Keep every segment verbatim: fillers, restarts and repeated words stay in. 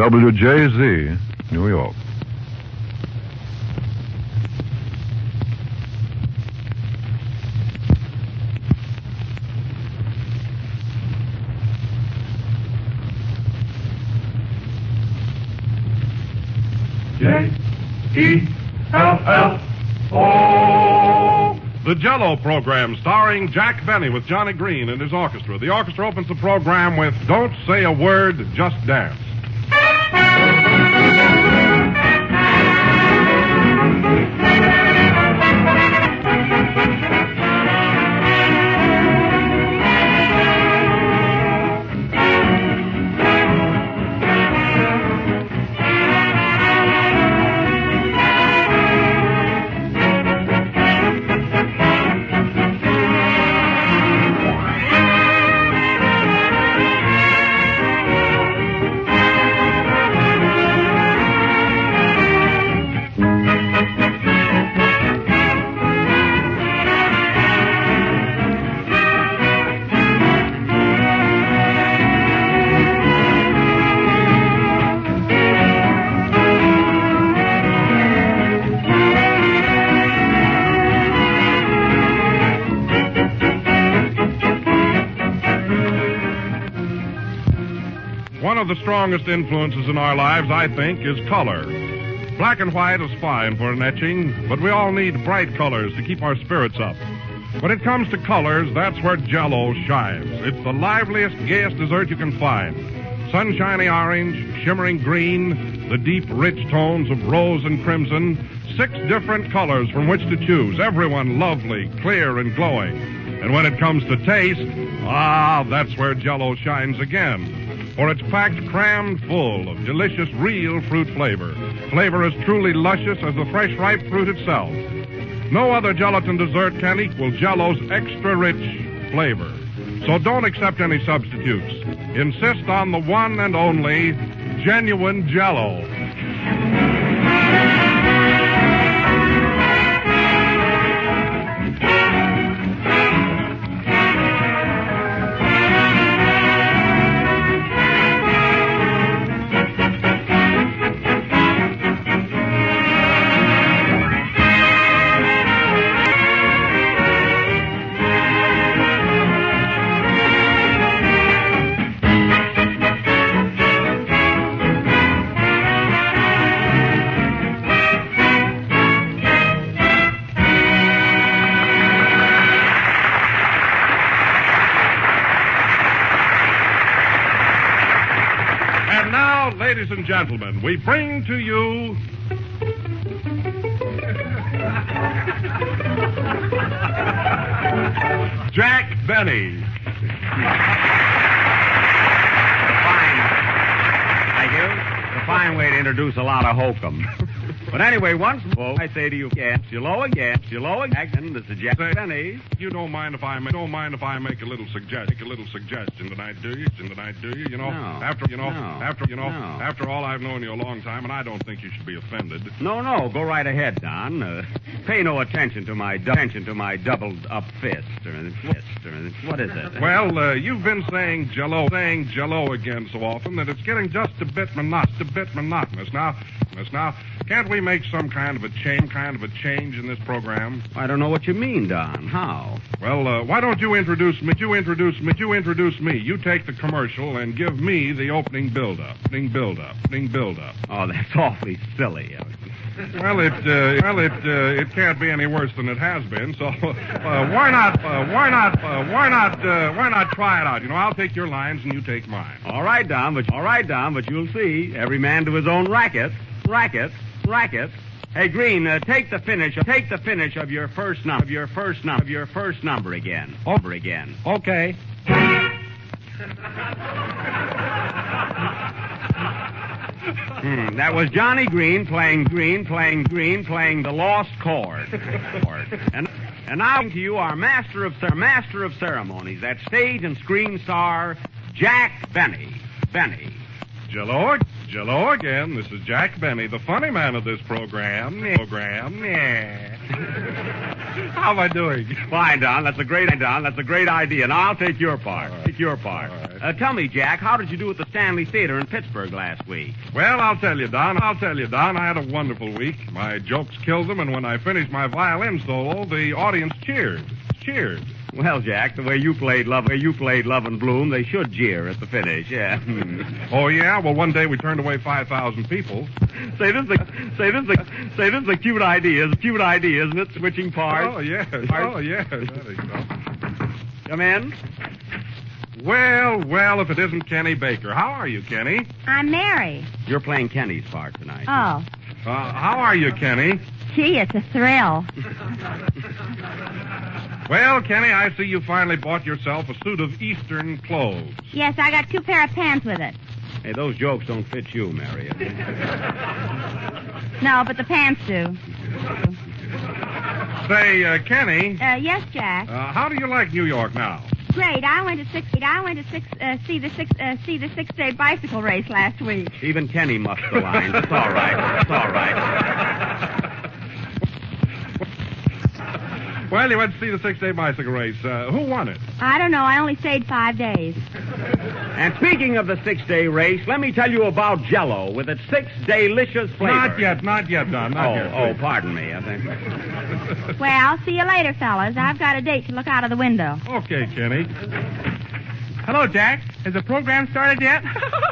W J Z, New York. J E L L O. The Jell-O program starring Jack Benny with Johnny Green and his orchestra. The orchestra opens the program with Don't Say a Word, Just Dance. One of the strongest influences in our lives, I think, is color. Black and white is fine for an etching, but we all need bright colors to keep our spirits up. When it comes to colors, that's where Jell-O shines. It's the liveliest, gayest dessert you can find. Sunshiny orange, shimmering green, the deep, rich tones of rose and crimson, six different colors from which to choose, everyone lovely, clear, and glowing. And when it comes to taste, ah, that's where Jell-O shines again. For it's packed crammed full of delicious real fruit flavor. Flavor as truly luscious as the fresh, ripe fruit itself. No other gelatin dessert can equal Jell-O's extra rich flavor. So don't accept any substitutes. Insist on the one and only genuine Jell-O. Ladies and gentlemen, we bring to you Jack Benny. Fine. Thank you. It's a fine way to introduce a lot of hokum. But anyway, once more, I say to you, yes, Jell-O again, Jell-O again, this is Jack Benny. You don't mind if I make, don't mind if I make a little suggestion, make a little suggestion tonight, do you? Tonight, do you? You know, no, after you know, no, after you know, no. after all, I've known you a long time, and I don't think you should be offended. No, no, go right ahead, Don. Uh, pay no attention to my du- attention to my doubled up fist or fist or what is it? Well, uh, you've been saying Jell-O, saying Jell-O again so often that it's getting just a bit monotonous, a bit monotonous. Now, now, can't we make some kind of a change, kind of a change in this program? I don't know what you mean, Don. How? Well, uh, why don't you introduce me? You introduce me. You introduce me. You take the commercial and give me the opening build-up. Opening build-up. Opening build-up. Oh, that's awfully silly. Well, it uh, well it uh, it can't be any worse than it has been. So uh, why not uh, why not uh, why not uh, why not try it out? You know, I'll take your lines and you take mine. All right, Don. But all right, Don. But you'll see. Every man to his own racket. Racket. Racket. Hey, Green, uh, take the finish. Take the finish of your first number. Of your first number. Of your first number again. Over again. Okay. Hmm, that was Johnny Green playing Green, playing Green, playing the lost chord. and and now to you, our master of master of ceremonies, that stage and screen star, Jack Benny. Benny. Jell-O, Jell-O again. This is Jack Benny, the funny man of this program. Program. Yeah. How am I doing? Fine, Don. That's a great, Don. That's a great idea. Now I'll take your part. Right. Take your part. All right. Uh, tell me, Jack, how did you do at the Stanley Theater in Pittsburgh last week? Well, I'll tell you, Don. I'll tell you, Don. I had a wonderful week. My jokes killed them, and when I finished my violin solo, the audience cheered. Cheered. Well, Jack, the way you played Love, the way you played Love and Bloom, they should jeer at the finish. Yeah. Oh yeah. Well, one day we turned away five thousand people. Say this, is the, say this, is the, say this is a cute idea. It's a cute idea, isn't it? Switching parts. Oh yes. Parts. Oh yes. That is so. Come in. Well, well, if it isn't Kenny Baker. How are you, Kenny? I'm Mary. You're playing Kenny's part tonight. Oh. Uh, how are you, Kenny? Gee, it's a thrill. Well, Kenny, I see you finally bought yourself a suit of Eastern clothes. Yes, I got two pair of pants with it. Hey, those jokes don't fit you, Mary. No, but the pants do. Say, uh, Kenny. Uh, yes, Jack. Uh, how do you like New York now? Great. I went to six. I went to six. Uh, see the six. Uh, see the six-day bicycle race last week. Even Kenny muffed the lines. It's all right. It's all right. Well, you went to see the six-day bicycle race. Uh, who won it? I don't know. I only stayed five days. And speaking of the six-day race, let me tell you about Jell-O with its six delicious flavors. Not yet, not yet, Don. Not oh, yet. oh, pardon me. I think. Well, see you later, fellas. I've got a date to look out of the window. Okay, Kenny. Hello, Jack. Has the program started yet?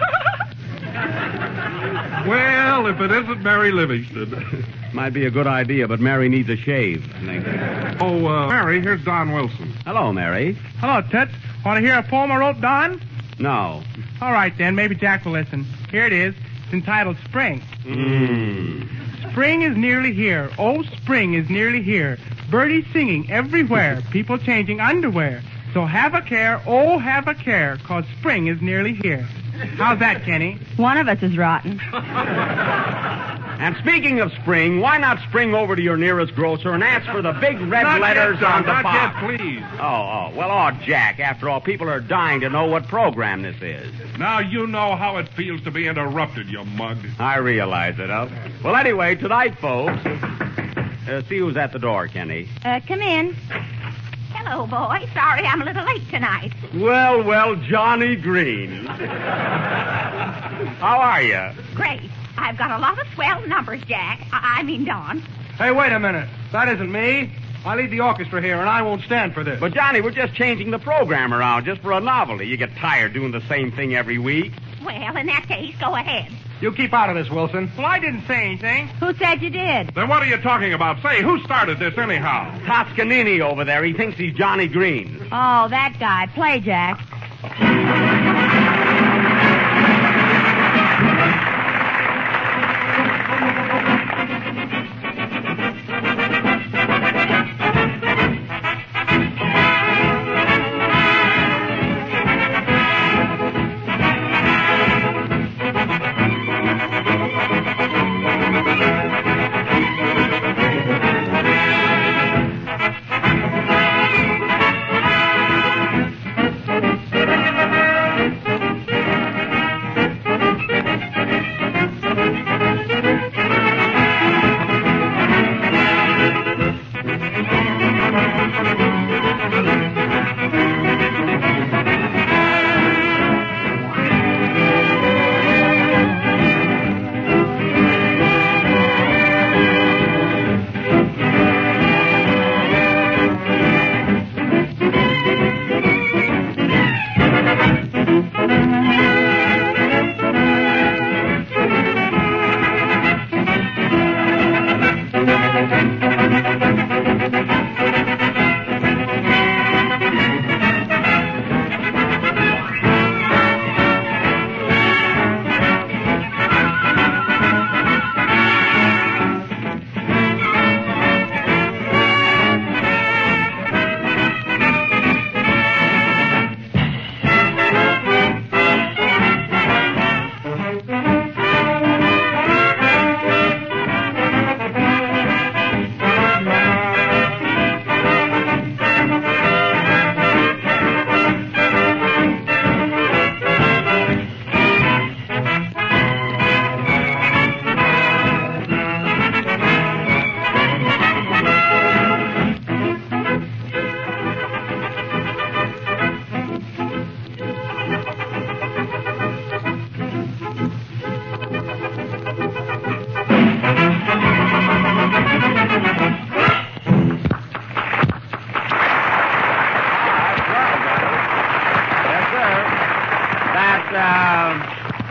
Well, if it isn't Mary Livingston. Might be a good idea, but Mary needs a shave. Oh, uh, Mary, here's Don Wilson. Hello, Mary. Hello, Toots. Want to hear a poem I wrote, Don? No. All right, then. Maybe Jack will listen. Here it is. It's entitled Spring. Mm. Spring is nearly here. Oh, spring is nearly here. Birdies singing everywhere. People changing underwear. So have a care, oh, have a care, 'cause spring is nearly here. How's that, Kenny? One of us is rotten. And speaking of spring, why not spring over to your nearest grocer and ask for the big red not letters yet, on the not box? Yet, please. Oh, oh. Well, oh, Jack, after all, people are dying to know what program this is. Now you know how it feels to be interrupted, you mug. I realize it, huh? Well, anyway, tonight, folks, uh, see who's at the door, Kenny. Uh, come in. Hello, boy. Sorry I'm a little late tonight. Well, well, Johnny Green. How are you? Great. I've got a lot of swell numbers, Jack. I, I mean, Don. Hey, wait a minute. That isn't me. I lead the orchestra here, and I won't stand for this. But, Johnny, we're just changing the program around just for a novelty. You get tired doing the same thing every week. Well, in that case, go ahead. You keep out of this, Wilson. Well, I didn't say anything. Who said you did? Then what are you talking about? Say, who started this anyhow? Toscanini over there. He thinks he's Johnny Green. Oh, that guy. Play, Jack.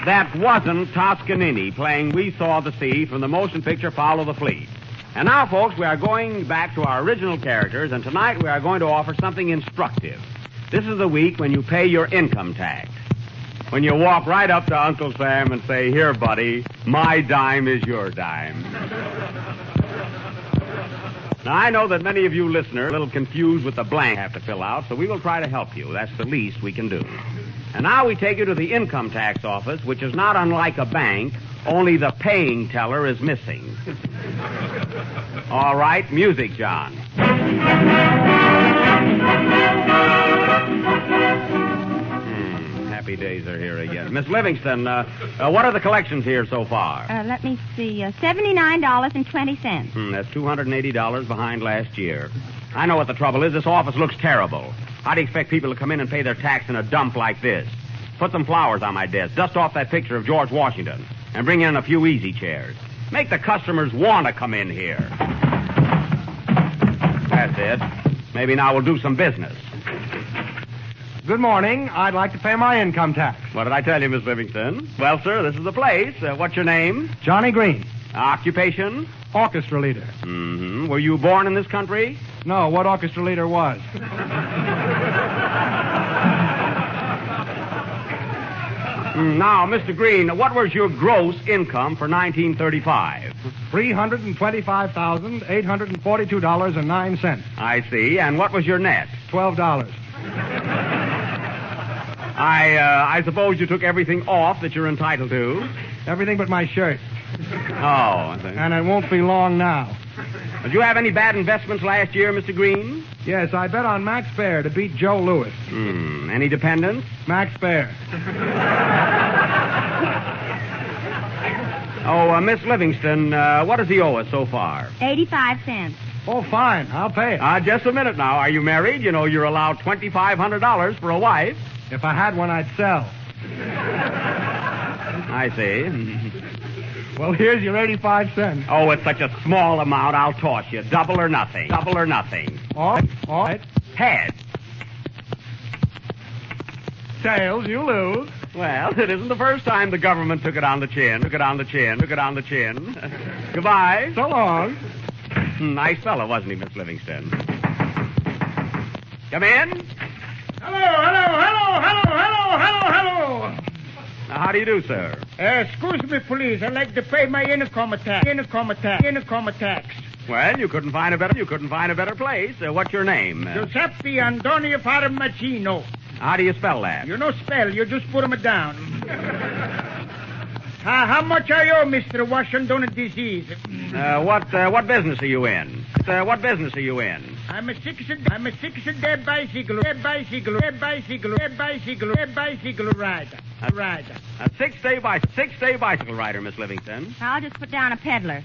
that wasn't Toscanini playing We Saw the Sea from the motion picture Follow the Fleet. And now, folks, we are going back to our original characters, and tonight we are going to offer something instructive. This is the week when you pay your income tax. When you walk right up to Uncle Sam and say, "Here, buddy, my dime is your dime." Now, I know that many of you listeners are a little confused with the blank you have to fill out, so we will try to help you. That's the least we can do. And now we take you to the income tax office, which is not unlike a bank, only the paying teller is missing. All right, music, John. Happy days are here again. Miss Livingston, uh, uh, what are the collections here so far? Uh, let me see. Uh, seventy-nine dollars and twenty cents. Hmm, that's two hundred eighty dollars behind last year. I know what the trouble is. This office looks terrible. How do you expect people to come in and pay their tax in a dump like this? Put some flowers on my desk. Dust off that picture of George Washington. And bring in a few easy chairs. Make the customers want to come in here. That's it. Maybe now we'll do some business. Good morning. I'd like to pay my income tax. What did I tell you, Miss Livingston? Well, sir, this is the place. Uh, what's your name? Johnny Green, Occupation? orchestra leader. Mm-hmm. Were you born in this country? No, what orchestra leader was? Mm, now, Mister Green, what was your gross income for nineteen thirty-five? three hundred twenty-five thousand eight hundred forty-two dollars and nine cents. I see. And what was your net? twelve dollars. I, uh, I suppose you took everything off that you're entitled to. Everything but my shirt. Oh, I see. And it won't be long now. Did you have any bad investments last year, Mister Green? Yes, I bet on Max Baer to beat Joe Louis. Hmm. Any dependents? Max Baer. Oh, uh, Miss Livingston, uh, what does he owe us so far? eighty-five cents. Oh, fine. I'll pay it. Uh, just a minute now. Are you married? You know, you're allowed twenty-five hundred dollars for a wife. If I had one, I'd sell. I see. Well, here's your eighty-five cents. Oh, it's such a small amount, I'll toss you. Double or nothing. Double or nothing. All right. All right. Head. Tails, you lose. Well, it isn't the first time the government took it on the chin, took it on the chin, took it on the chin. Goodbye. So long. Nice fellow, wasn't he, Miss Livingston? Come in. Hello, hello, hello, hello, hello, hello, hello. Now, how do you do, sir? Uh, excuse me, please. I'd like to pay my income tax. Income tax. Income tax. Well, you couldn't find a better. You couldn't find a better place. Uh, what's your name? Uh, Giuseppe Antonio Parmigiano. how do you spell that? You know spell. You just put 'em down. uh, how much I owe, Mister Washington disease? Uh, what uh, what business are you in? Uh, what business are you in? I'm a six. I'm a six day bicycle. Day bicycle. Day bicycle. Day bicycle. Day bicycle rider. A rider. A six-day bi- six-day bicycle rider, Miss Livingston. I'll just put down a peddler.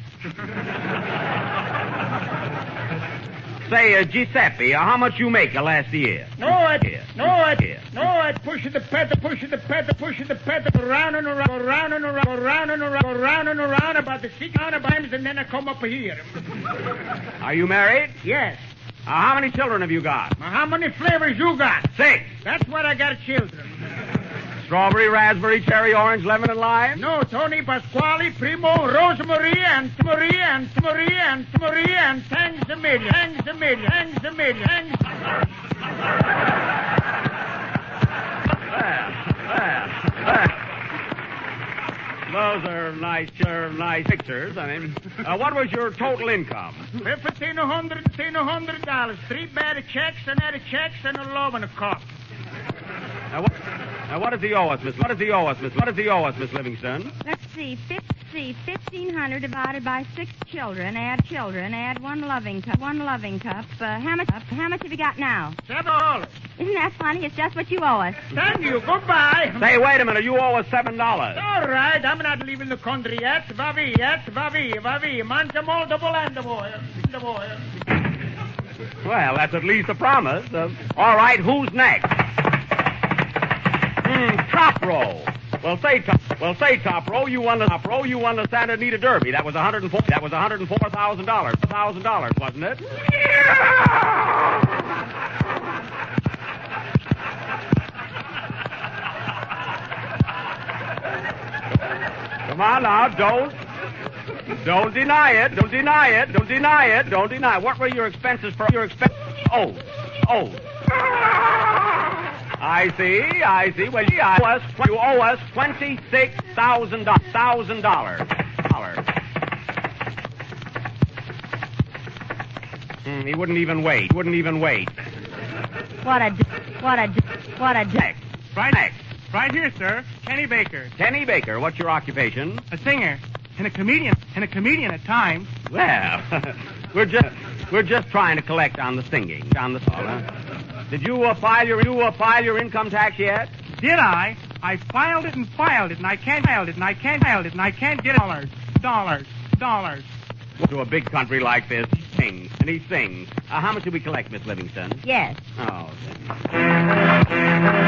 Say, uh, Giuseppe, uh, how much you make uh, last year? No, I, Yeah. no, I, Yeah. no, I push the pedal, push the pedal, push the pedal, around and around, around and around, around and around, around and around, about the six hundred times, and then I come up here. Are you married? Yes. Uh, how many children have you got? Now, how many flavors you got? Six. That's what I got, children. Strawberry, raspberry, cherry, orange, lemon, and lime? No, Tony, Pasquale, Primo, Rosemary, and Marie, and Marie, and Marie, and thanks a million, thanks a million, thanks a million, thanks. Well, well, well. Those are nice, are nice pictures. I mean, uh, what was your total income? Fifteen hundred, fifteen hundred dollars, three bad checks, and other checks, and a loan and a cup. Now, what, now, what does he owe us, Miss? What does he owe us, Miss? What does he owe us, Miss Livingston? Let's see. fifty, fifteen hundred divided by six children. Add children. Add one loving cup. One loving cup. Uh, how much? How much have you got now? Seven dollars. Isn't that funny? It's just what you owe us. Thank you. Goodbye. Say, wait a minute. You owe us seven dollars. All right. I'm not leaving the country yet. Vavi, yet. Vavi, vavi. Mangia molto volendo, boy. The boy. Well, that's at least a promise. Uh, all right. Who's next? Hmm, top row. Well, say top. Well, say top row. You won the top row. You won the Santa Anita Derby. That was a hundred and four. That was a hundred and four thousand dollars. Thousand dollars, wasn't it? now, don't. Don't deny it. Don't deny it. Don't deny it. Don't deny it. What were your expenses for your expenses? Oh, oh. I see. I see. Well, you owe us, you owe us twenty-six thousand dollars. Thousand dollars. Dollars. Hmm, he wouldn't even wait. Wouldn't even wait. What a, d- what a, d- what a. D- Next. Right, Next. right here, sir. Kenny Baker, Kenny Baker. What's your occupation? a singer and a comedian, and a comedian at times. Well, we're just we're just trying to collect on the singing, on the song. Huh? Did you uh, file your you uh, file your income tax yet? Did I? I filed it and filed it, and I can't filed it, and I can't filed it, and I can't get dollars, dollars, dollars. To a big country like this, he sings and he sings. Uh, how much did we collect, Miss Livingston? Yes. Oh. Then.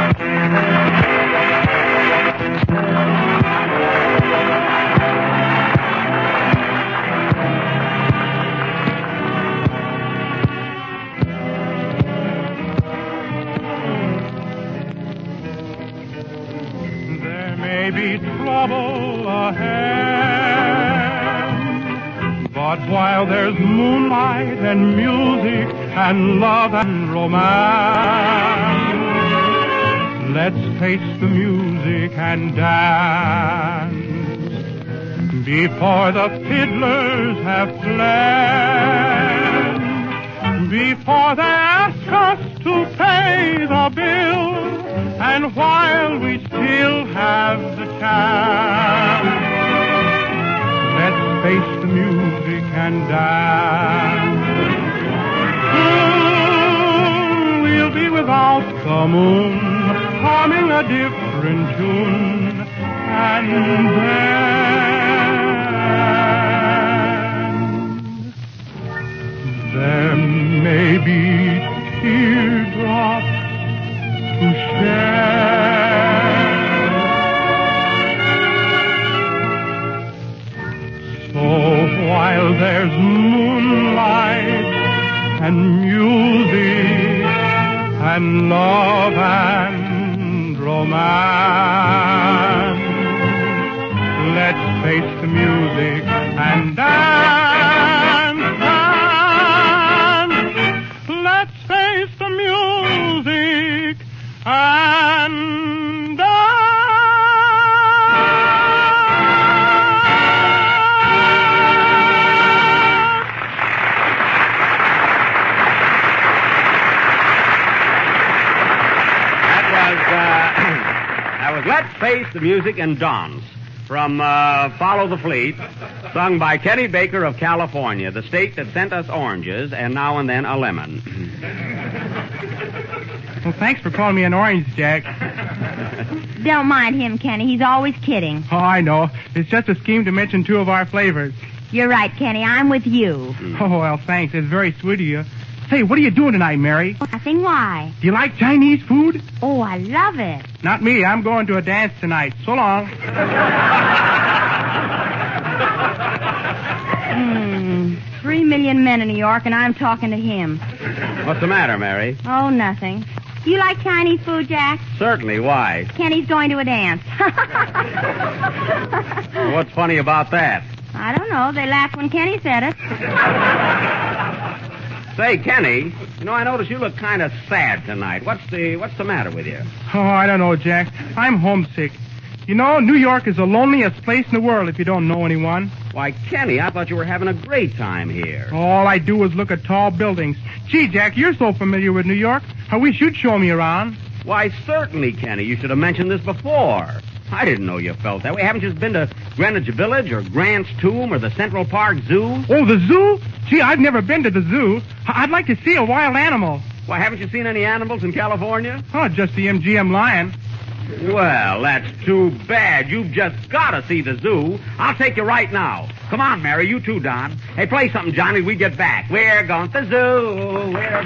There may be trouble ahead, but while there's moonlight and music and love and romance, let's face the music and dance before the fiddlers have fled, before they ask us to pay the bill, and while we still have the chance, let's face the music and dance. Soon we'll be without the moon, humming a different tune, and then there may be teardrops to share. So while there's moonlight and music and love and romance, let's face the music and dance, dance. Let's face the music and That was Let's Face the Music and Dance from uh, Follow the Fleet, sung by Kenny Baker of California, the state that sent us oranges and now and then a lemon. Well, thanks for calling me an orange, Jack. Don't mind him, Kenny. He's always kidding. Oh, I know. It's just a scheme to mention two of our flavors. You're right, Kenny. I'm with you. Oh, well, thanks. It's very sweet of you. Say, what are you doing tonight, Mary? Nothing. Why? Do you like Chinese food? Oh, I love it. Not me. I'm going to a dance tonight. So long. Hmm. Three million men in New York, and I'm talking to him. What's the matter, Mary? Oh, nothing. You like Chinese food, Jack? Certainly. Why? Kenny's going to a dance. What's funny about that? I don't know. They laughed when Kenny said it. Say, Kenny, you know, I notice you look kind of sad tonight. What's the what's the matter with you? Oh, I don't know, Jack. I'm homesick. You know, New York is the loneliest place in the world if you don't know anyone. Why, Kenny, I thought you were having a great time here. All I do is look at tall buildings. Gee, Jack, you're so familiar with New York. I wish you'd show me around. Why, certainly, Kenny. You should have mentioned this before. I didn't know you felt that way. Haven't you just been to Greenwich Village or Grant's Tomb or the Central Park Zoo? Oh, the zoo? Gee, I've never been to the zoo. I- I'd like to see a wild animal. Why, haven't you seen any animals in California? Oh, just the M G M lion. Well, that's too bad. You've just got to see the zoo. I'll take you right now. Come on, Mary. You too, Don. Hey, play something, Johnny. We get back. We're going to the zoo. We're...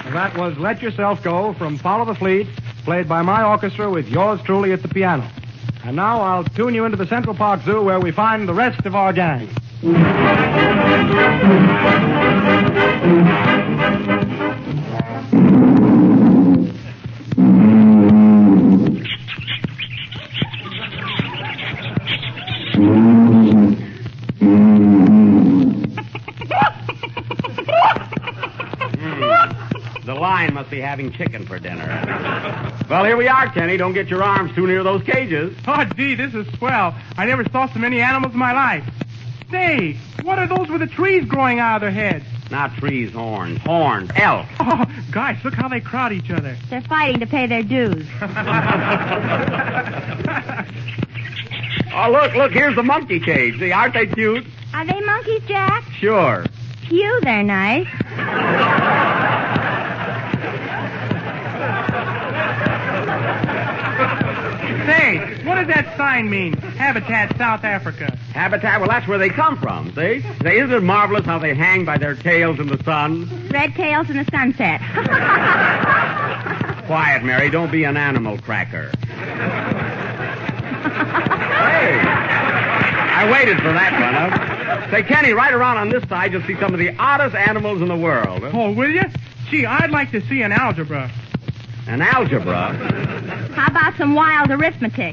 That was Let Yourself Go from Follow the Fleet, played by my orchestra with yours truly at the piano. And now I'll tune you into the Central Park Zoo where we find the rest of our gang. The lion must be having chicken for dinner. Well, here we are, Kenny. Don't get your arms too near those cages. Oh, gee, this is swell. I never saw so many animals in my life. Say, what are those with the trees growing out of their heads? Not trees, horns. Horns. Elk. Oh, gosh, look how they crowd each other. They're fighting to pay their dues. Oh, look, look, here's the monkey cage. See, aren't they cute? Are they monkeys, Jack? Sure. Phew, they're nice. Say, what does that sign mean? Habitat South Africa. Habitat? Well, that's where they come from, see? Say, isn't it marvelous how they hang by their tails in the sun? Red tails in the sunset. Quiet, Mary. Don't be an animal cracker. Hey, I waited for that one, huh? Say, Kenny, right around on this side, you'll see some of the oddest animals in the world. Huh? Oh, will you? Gee, I'd like to see an algebra. An algebra? How about some wild arithmetic?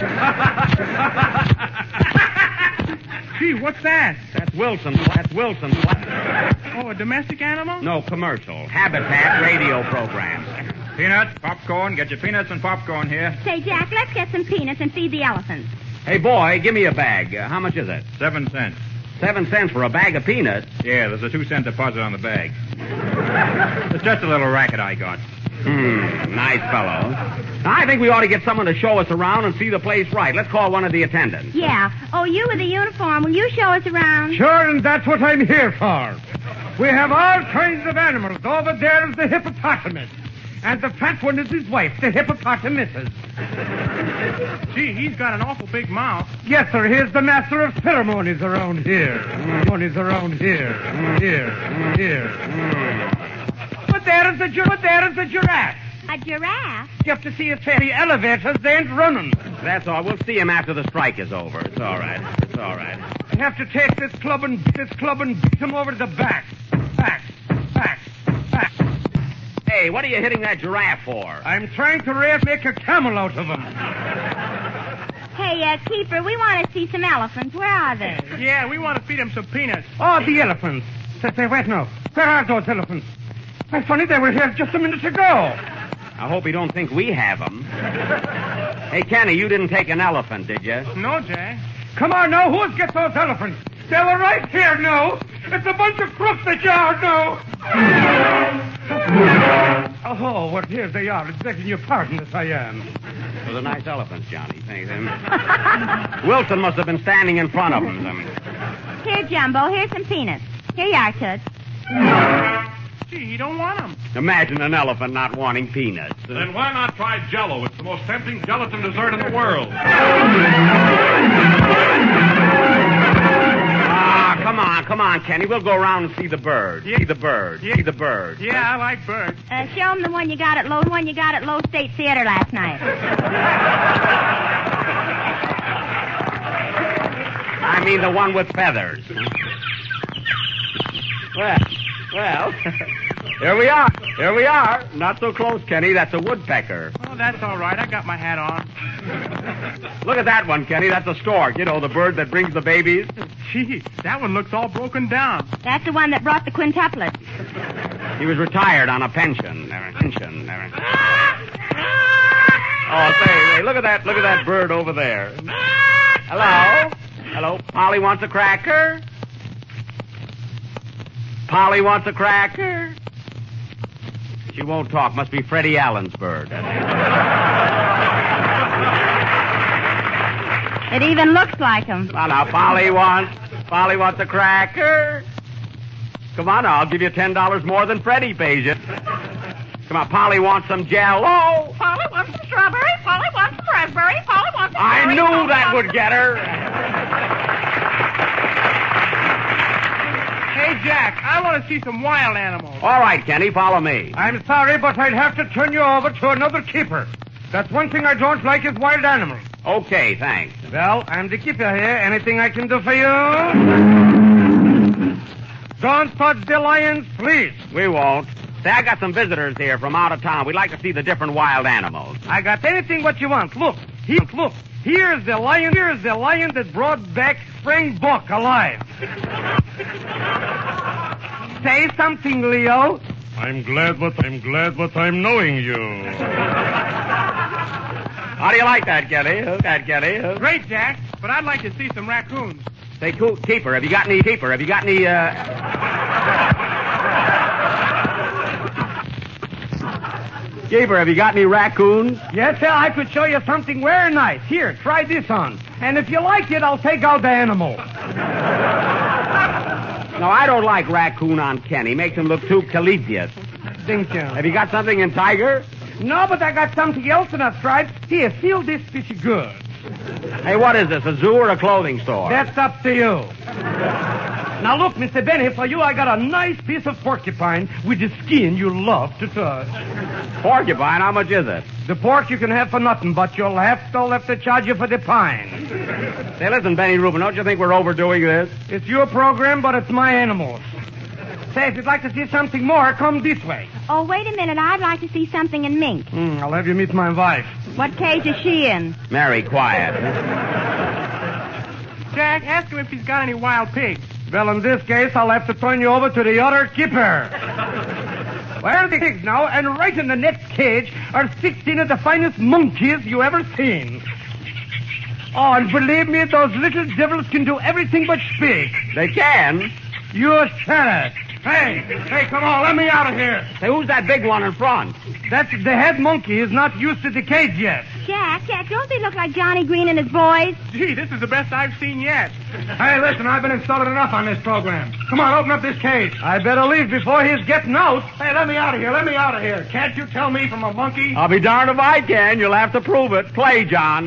Gee, what's that? That's Wilson. That's Wilson. Oh, a domestic animal? No, commercial. Habitat radio program. Peanuts, popcorn. Get your peanuts and popcorn here. Say, Jack, let's get some peanuts and feed the elephants. Hey, boy, give me a bag. Uh, how much is it? Seven cents. Seven cents for a bag of peanuts? Yeah, there's a two-cent deposit on the bag. It's just a little racket I got. Hmm, nice fellow. Now, I think we ought to get someone to show us around and see the place right. Let's call one of the attendants. Yeah. Oh, you with the uniform, will you show us around? Sure, and that's what I'm here for. We have all kinds of animals. Over there is the hippopotamus. And the fat one is his wife, the hippopotamusses. Gee, he's got an awful big mouth. Yes, sir. Here's the master of ceremonies around here. Ceremonies around here. Here. Here. But there is the gi- but there is the giraffe. A giraffe? You have to see his face. The elevators, they ain't running. That's all. We'll see him after the strike is over. It's all right. It's all right. I have to take this club and this club and beat him over the back. Back. Back. Back. Hey, what are you hitting that giraffe for? I'm trying to raise, make a camel out of him. Hey, uh, Keeper, we want to see some elephants. Where are they? Yeah, we want to feed them some peanuts. Oh, the elephants. Say, say, wait now. Where are those elephants? Why, funny, they were here just a minute ago. I hope you don't think we have them. Hey, Kenny, you didn't take an elephant, did you? No, Jack. Come on now, who's get those elephants? They were right here now. It's a bunch of crooks that you are now. Oh, well, here they are. It's begging your pardon as I am. Those are nice elephants, Johnny. Thank them. Wilson must have been standing in front of them. Here, Jumbo, here's some peanuts. Here you are, Toots. Gee, you don't want them. Imagine an elephant not wanting peanuts. Then why not try Jell-O? It's the most tempting gelatin dessert in the world. Ah, come on, come on, Kenny. We'll go around and see the bird. Yeah. See the bird. Yeah. See the bird. Yeah, I like birds. Uh, show them the one you got at Low, one you got at Low State Theater last night. I mean the one with feathers. Well, well, here we are. Here we are. Not so close, Kenny. That's a woodpecker. Oh, that's all right. I got my hat on. Look at that one, Kenny. That's a stork. You know, the bird that brings the babies. Gee, that one looks all broken down. That's the one that brought the quintuplets. He was retired on a pension. Pension. Oh, say, say, look at that. Look at that bird over there. Hello? Hello? Polly wants a cracker? Polly wants a cracker? She won't talk. Must be Freddie Allen's bird. It even looks like him. Come on now, Polly wants, Polly wants a cracker. Come on now, I'll give you ten dollars more than Freddie pays you. Come on, Polly wants some Jell-O. Polly wants some strawberry. Polly wants some raspberry. Polly wants some I berry, knew Polly that wants would get her. Hey, Jack, I want to see some wild animals. All right, Kenny, follow me. I'm sorry, but I'd have to turn you over to another keeper. That's one thing I don't like is wild animals. Okay, thanks. Well, I'm the keeper here. Anything I can do for you? Don't touch the lions, please. We won't. Say, I got some visitors here from out of town. We'd like to see the different wild animals. I got anything what you want. Look, he, look. Here's the lion. Here's the lion that brought back Springbok alive. Say something, Leo. I'm glad what I'm glad what I'm knowing you. How do you like that, Kenny? That, Kenny? Great, Jack, but I'd like to see some raccoons. Say, cool, keeper, have you got any keeper? Have you got any, uh... Keeper, have you got any raccoons? Yes, sir, I could show you something very nice. Here, try this on. And if you like it, I'll take out the animal. No, I don't like raccoon on Kenny. Makes him look too collegiate. Thank you. Have you got something in tiger? No, but I got something else in I've tried. Here, feel this piece of good. Hey, what is this, a zoo or a clothing store? That's up to you. Now, look, Mister Benny, for you I got a nice piece of porcupine with the skin you love to touch. Porcupine? How much is it? The pork you can have for nothing, but you'll have to, have to charge you for the pine. Say, listen, Benny Rubin, don't you think we're overdoing this? It's your program, but it's my animals. Say, if you'd like to see something more, come this way. Oh, wait a minute. I'd like to see something in mink. Mm, I'll have you meet my wife. What cage is she in? Mary, quiet. Jack, ask him if he's got any wild pigs. Well, in this case, I'll have to turn you over to the other keeper. Where are the pigs now? And right in the next cage are sixteen of the finest monkeys you ever seen. Oh, and believe me, those little devils can do everything but speak. They can? You shut it. Hey, hey, come on, let me out of here. Say, who's that big one in front? That's the head monkey. He's not used to the cage yet. Jack, Jack, don't they look like Johnny Green and his boys? Gee, this is the best I've seen yet. Hey, listen, I've been insulted enough on this program. Come on, open up this cage. I better leave before he's getting out. Hey, let me out of here, let me out of here. Can't you tell me from a monkey? I'll be darned if I can. You'll have to prove it. Play, John.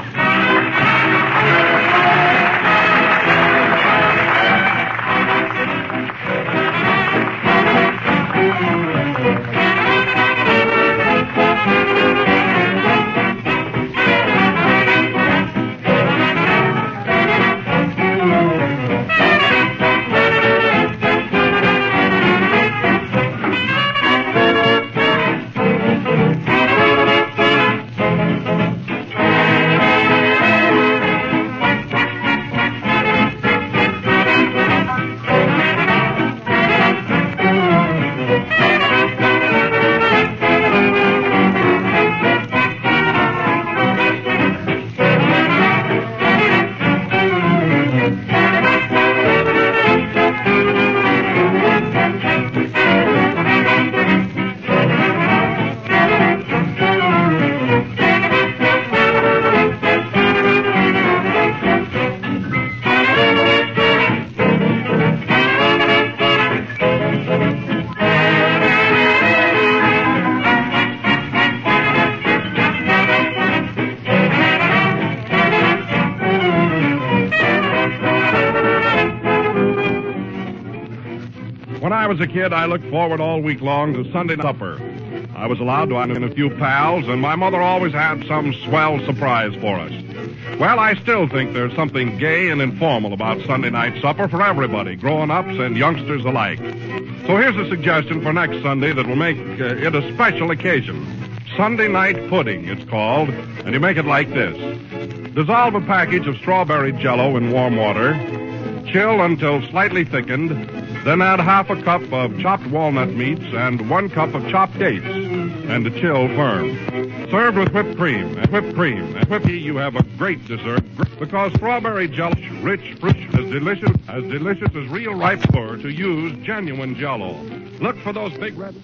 When I was a kid, I looked forward all week long to Sunday supper. I was allowed to in a few pals, and my mother always had some swell surprise for us. Well, I still think there's something gay and informal about Sunday night supper for everybody, grown-ups and youngsters alike. So here's a suggestion for next Sunday that will make uh, it a special occasion. Sunday night pudding, it's called, and you make it like this. Dissolve a package of strawberry jello in warm water, chill until slightly thickened, then add half a cup of chopped walnut meats and one cup of chopped dates, and to chill firm. Served with whipped cream and whipped cream and whipped tea, you have a great dessert because strawberry jello, rich, fruit, as delicious as delicious as real ripe fur to use genuine jello. Look for those big red.